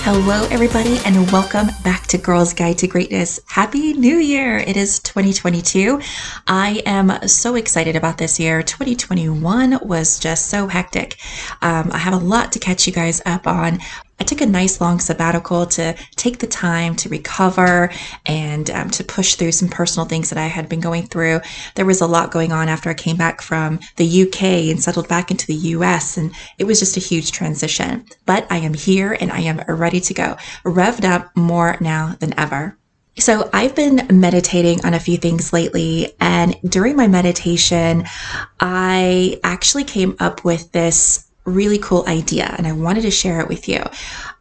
Hello, everybody, and welcome back to Girls Guide to Greatness. Happy New Year! It is 2022. I am so excited about this year. 2021 was just so hectic. I have a lot to catch you guys up on. I took a nice long sabbatical to take the time to recover and to push through some personal things that I had been going through. There was a lot going on after I came back from the UK and settled back into the US, and it was just a huge transition. But I am here and I am ready to go, revved up more now than ever. So I've been meditating on a few things lately, and during my meditation, I actually came up with this really cool idea, and I wanted to share it with you.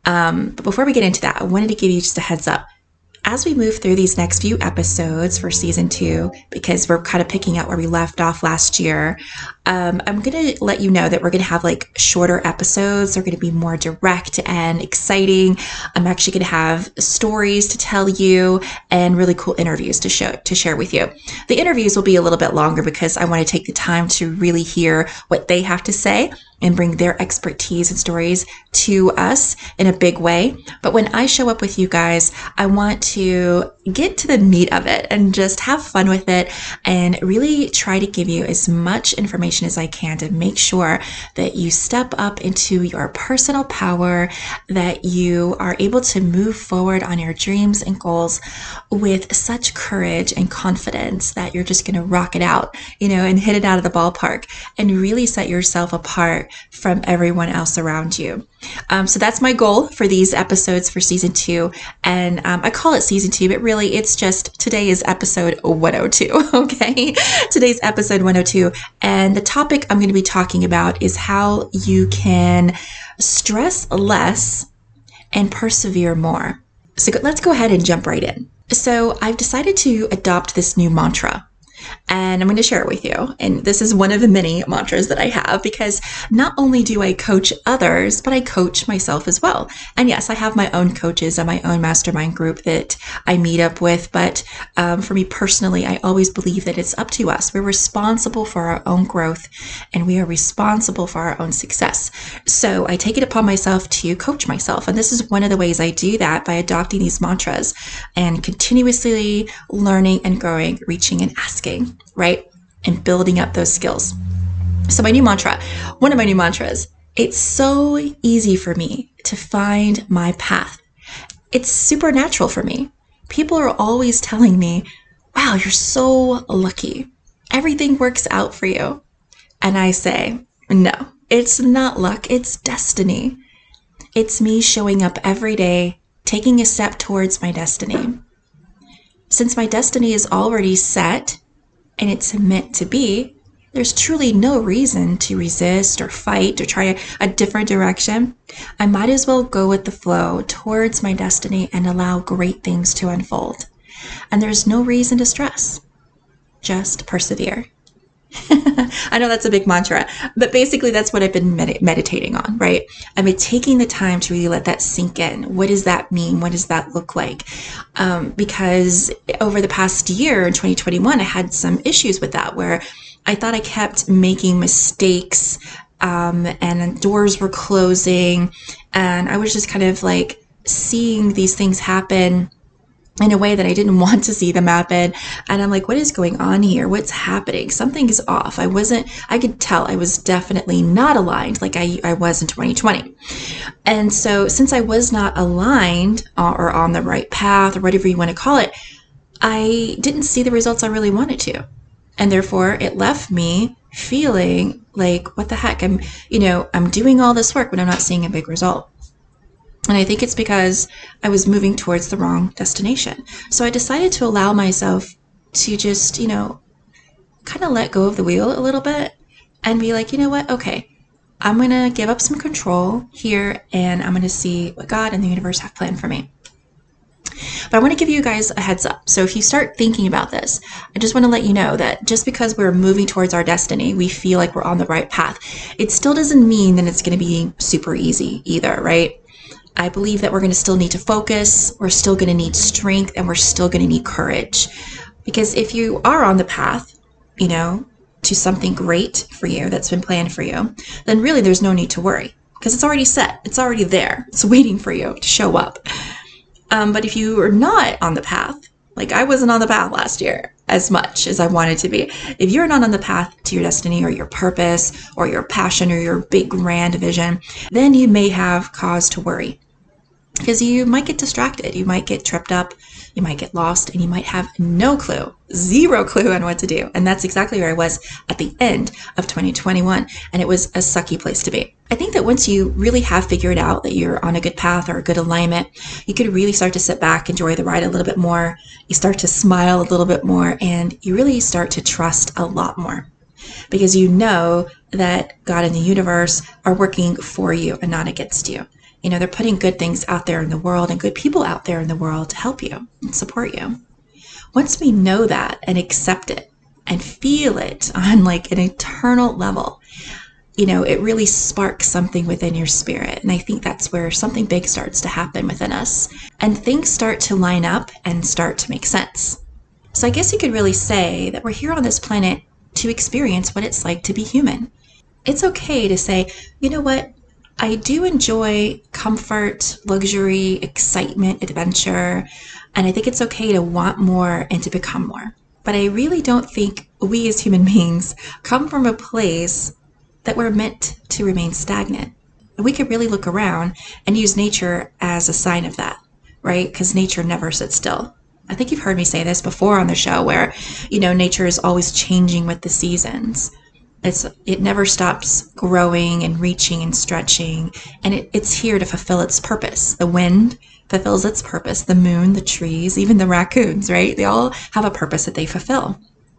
But before we get into that, I wanted to give you just a heads up. As we move through these next few episodes for season 2, because we're kind of picking up where we left off last year, I'm going to let you know that we're going to have like shorter episodes. They're going to be more direct and exciting. I'm actually going to have stories to tell you and really cool interviews to share with you. The interviews will be a little bit longer because I want to take the time to really hear what they have to say and bring their expertise and stories to us in a big way. But when I show up with you guys, I want to get to the meat of it and just have fun with it and really try to give you as much information as I can to make sure that you step up into your personal power, that you are able to move forward on your dreams and goals with such courage and confidence that you're just going to rock it out, and hit it out of the ballpark and really set yourself apart from everyone else around you. So that's my goal for these episodes for season 2. And I call it season 2, but really it's just today is episode 102. Okay. Today's episode 102. And the topic I'm going to be talking about is how you can stress less and persevere more. So let's go ahead and jump right in. So I've decided to adopt this new mantra, and I'm going to share it with you. And this is one of the many mantras that I have, because not only do I coach others, but I coach myself as well. And yes, I have my own coaches and my own mastermind group that I meet up with. But for me personally, I always believe that it's up to us. We're responsible for our own growth and we are responsible for our own success. So I take it upon myself to coach myself. And this is one of the ways I do that, by adopting these mantras and continuously learning and growing, reaching and asking. Right? And building up those skills. So my new mantra, one of my new mantras, it's so easy for me to find my path. It's supernatural for me. People are always telling me, wow, you're so lucky. Everything works out for you. And I say, no, it's not luck. It's destiny. It's me showing up every day, taking a step towards my destiny. Since my destiny is already set, and it's meant to be, there's truly no reason to resist or fight or try a different direction. I might as well go with the flow towards my destiny and allow great things to unfold. And there's no reason to stress. Just persevere. I know that's a big mantra, but basically that's what I've been meditating on, right? I've been taking the time to really let that sink in. What does that mean? What does that look like? Because over the past year in 2021, I had some issues with that, where I thought I kept making mistakes and doors were closing, and I was just kind of like seeing these things happen in a way that I didn't want to see them happen. And I'm like, what is going on here? What's happening? Something is off. I could tell I was definitely not aligned like I was in 2020. And so since I was not aligned or on the right path or whatever you want to call it, I didn't see the results I really wanted to. And therefore it left me feeling like, what the heck? I'm doing all this work, but I'm not seeing a big result. And I think it's because I was moving towards the wrong destination. So I decided to allow myself to just, kind of let go of the wheel a little bit and be like, you know what? Okay, I'm going to give up some control here and I'm going to see what God and the universe have planned for me. But I want to give you guys a heads up. So if you start thinking about this, I just want to let you know that just because we're moving towards our destiny, we feel like we're on the right path, it still doesn't mean that it's going to be super easy either, right? I believe that we're going to still need to focus, we're still going to need strength, and we're still going to need courage. Because if you are on the path, to something great for you that's been planned for you, then really there's no need to worry. because it's already set. It's already there. It's waiting for you to show up. But if you are not on the path, like I wasn't on the path last year as much as I wanted to be. If you're not on the path to your destiny or your purpose or your passion or your big grand vision, then you may have cause to worry, because you might get distracted. You might get tripped up. You might get lost, and you might have no clue, zero clue on what to do. And that's exactly where I was at the end of 2021. And it was a sucky place to be. I think that once you really have figured out that you're on a good path or a good alignment, you could really start to sit back, enjoy the ride a little bit more. You start to smile a little bit more, and you really start to trust a lot more, because you know that God and the universe are working for you and not against you. You know, they're putting good things out there in the world and good people out there in the world to help you and support you. Once we know that and accept it and feel it on like an eternal level, you know, it really sparks something within your spirit. And I think that's where something big starts to happen within us, and things start to line up and start to make sense. So I guess you could really say that we're here on this planet to experience what it's like to be human. It's okay to say, you know what? I do enjoy comfort, luxury, excitement, adventure, and I think it's okay to want more and to become more. But I really don't think we as human beings come from a place that we're meant to remain stagnant. We could really look around and use nature as a sign of that, right? Because nature never sits still. I think you've heard me say this before on the show where, you know, nature is always changing with the seasons. It never stops growing and reaching and stretching, and it's here to fulfill its purpose. The wind fulfills its purpose, the moon, the trees, even the raccoons, right? They all have a purpose that they fulfill.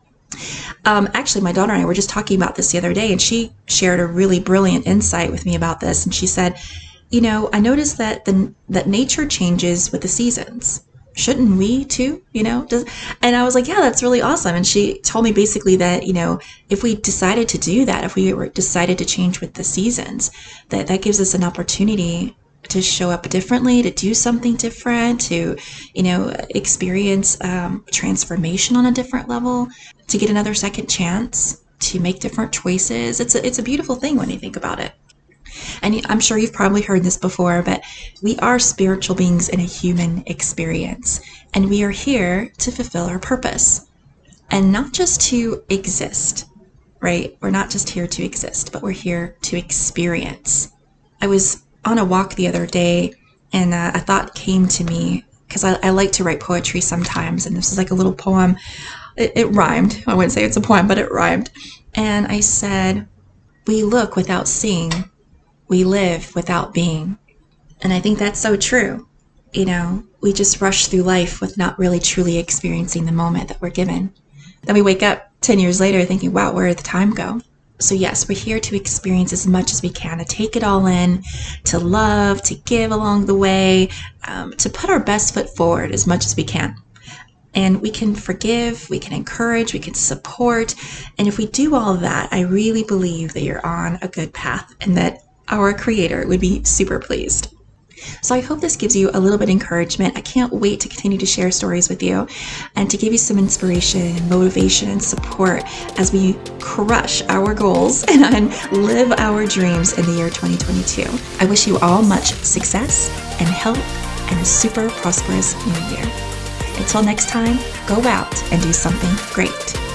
Actually, my daughter and I were just talking about this the other day, and she shared a really brilliant insight with me about this. And she said, you know, I noticed that that nature changes with the seasons. Shouldn't we too, you know? And I was like, yeah, that's really awesome. And she told me basically that, you know, if we decided to do that, if we decided to change with the seasons, that gives us an opportunity to show up differently, to do something different, to, you know, experience transformation on a different level, to get another second chance, to make different choices. It's a beautiful thing when you think about it. And I'm sure you've probably heard this before, but we are spiritual beings in a human experience, and we are here to fulfill our purpose, and not just to exist, right? We're not just here to exist, but we're here to experience. I was on a walk the other day, and a thought came to me, because I like to write poetry sometimes, and this is like a little poem. It rhymed. I wouldn't say it's a poem, but it rhymed. And I said, we look without seeing. We live without being. And I think that's so true. You know, we just rush through life with not really truly experiencing the moment that we're given. Then we wake up 10 years later thinking, wow, where did the time go? So yes, we're here to experience as much as we can, to take it all in, to love, to give along the way, to put our best foot forward as much as we can. And we can forgive, we can encourage, we can support. And if we do all of that, I really believe that you're on a good path, and that our Creator would be super pleased. So I hope this gives you a little bit of encouragement. I can't wait to continue to share stories with you and to give you some inspiration and motivation and support as we crush our goals and live our dreams in the year 2022. I wish you all much success and health and a super prosperous new year. Until next time, go out and do something great.